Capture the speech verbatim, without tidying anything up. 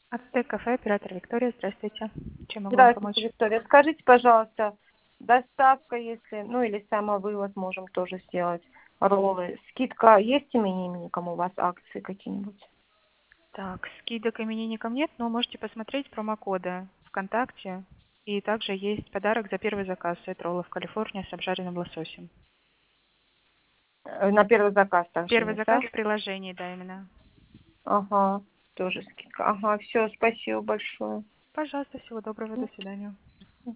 Ацтек кафе, оператор Виктория, здравствуйте. Чем могу вам Здравствуйте, помочь? Виктория. Скажите, пожалуйста, доставка, если, ну или самовывоз можем тоже сделать, роллы. Скидка есть именинникам у вас, акции какие-нибудь? Так, скидок именинникам нет, но можете посмотреть промокоды ВКонтакте. И также есть подарок за первый заказ. Это роллов Калифорния с обжаренным лососем. Э, На первый заказ также Первый есть, да? заказ в приложении, да, именно. Ага, тоже скидка. Ага, все, спасибо большое. Пожалуйста, всего доброго, до свидания.